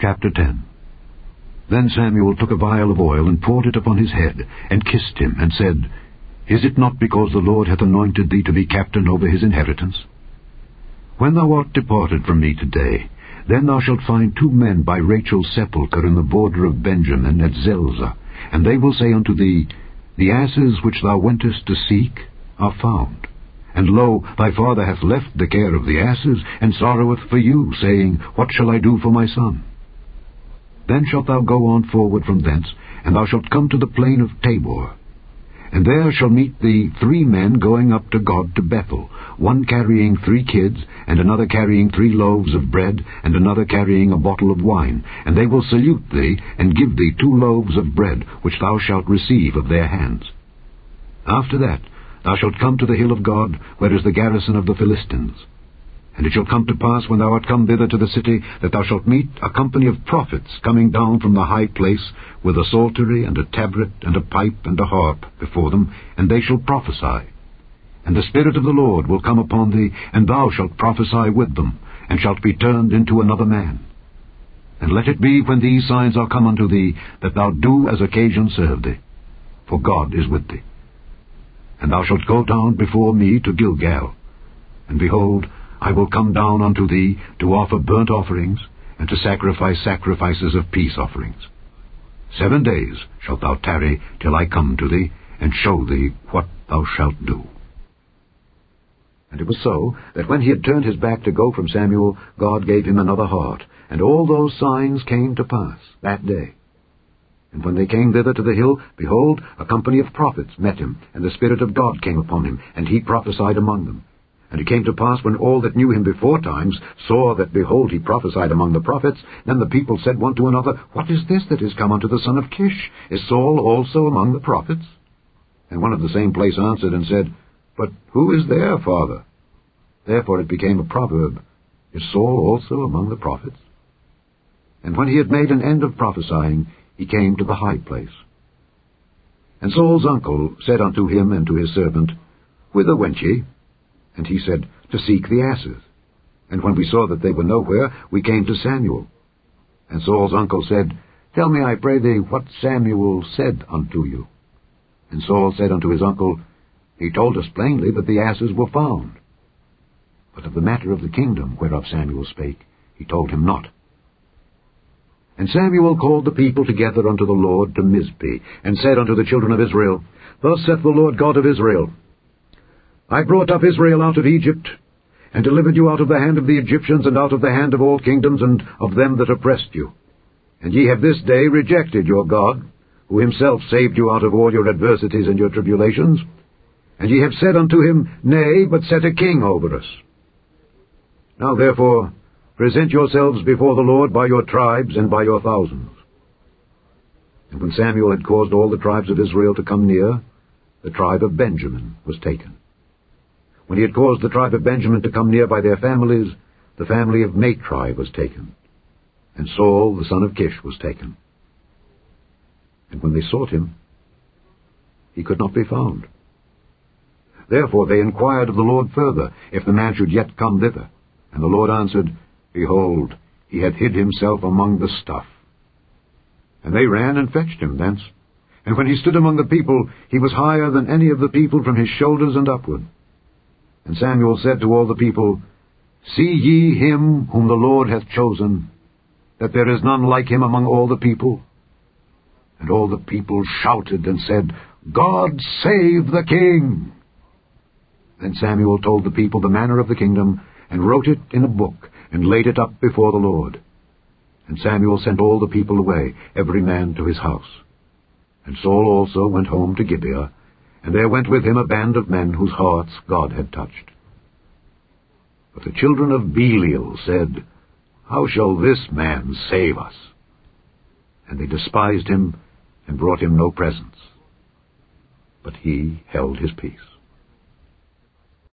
Chapter 10. Then Samuel took a vial of oil, and poured it upon his head, and kissed him, and said, Is it not because the Lord hath anointed thee to be captain over his inheritance? When thou art departed from me today, then thou shalt find 2 men by Rachel's sepulchre in the border of Benjamin at Zelzah, and they will say unto thee, The asses which thou wentest to seek are found. And lo, thy father hath left the care of the asses, and sorroweth for you, saying, What shall I do for my son? Then shalt thou go on forward from thence, and thou shalt come to the plain of Tabor. And there shall meet thee 3 men going up to God to Bethel, one carrying 3 kids, and another carrying 3 loaves of bread, and another carrying a bottle of wine. And they will salute thee, and give thee 2 loaves of bread, which thou shalt receive of their hands. After that thou shalt come to the hill of God, where is the garrison of the Philistines. And it shall come to pass, when thou art come thither to the city, that thou shalt meet a company of prophets coming down from the high place, with a psaltery, and a tabret, and a pipe, and a harp before them, and they shall prophesy. And the Spirit of the Lord will come upon thee, and thou shalt prophesy with them, and shalt be turned into another man. And let it be, when these signs are come unto thee, that thou do as occasion serve thee, for God is with thee. And thou shalt go down before me to Gilgal, and behold, I will come down unto thee to offer burnt offerings, and to sacrifice sacrifices of peace offerings. 7 days shalt thou tarry till I come to thee, and show thee what thou shalt do. And it was so, that when he had turned his back to go from Samuel, God gave him another heart, and all those signs came to pass that day. And when they came thither to the hill, behold, a company of prophets met him, and the Spirit of God came upon him, and he prophesied among them. And it came to pass, when all that knew him before times saw that, behold, he prophesied among the prophets, then the people said one to another, What is this that is come unto the son of Kish? Is Saul also among the prophets? And one of the same place answered and said, But who is their father? Therefore it became a proverb, Is Saul also among the prophets? And when he had made an end of prophesying, he came to the high place. And Saul's uncle said unto him and to his servant, Whither went ye? And he said, To seek the asses. And when we saw that they were nowhere, we came to Samuel. And Saul's uncle said, Tell me, I pray thee, what Samuel said unto you. And Saul said unto his uncle, He told us plainly that the asses were found. But of the matter of the kingdom whereof Samuel spake, he told him not. And Samuel called the people together unto the Lord to Mizpeh, and said unto the children of Israel, Thus saith the Lord God of Israel, I brought up Israel out of Egypt, and delivered you out of the hand of the Egyptians, and out of the hand of all kingdoms, and of them that oppressed you. And ye have this day rejected your God, who himself saved you out of all your adversities and your tribulations. And ye have said unto him, Nay, but set a king over us. Now therefore, present yourselves before the Lord by your tribes and by your thousands. And when Samuel had caused all the tribes of Israel to come near, the tribe of Benjamin was taken. When he had caused the tribe of Benjamin to come near by their families, the family of Matri was taken, and Saul the son of Kish was taken. And when they sought him, he could not be found. Therefore they inquired of the Lord further, if the man should yet come thither. And the Lord answered, Behold, he hath hid himself among the stuff. And they ran and fetched him thence. And when he stood among the people, he was higher than any of the people from his shoulders and upward. And Samuel said to all the people, See ye him whom the Lord hath chosen, that there is none like him among all the people? And all the people shouted and said, God save the king! Then Samuel told the people the manner of the kingdom, and wrote it in a book, and laid it up before the Lord. And Samuel sent all the people away, every man to his house. And Saul also went home to Gibeah, and there went with him a band of men whose hearts God had touched. But the children of Belial said, How shall this man save us? And they despised him, and brought him no presents. But he held his peace.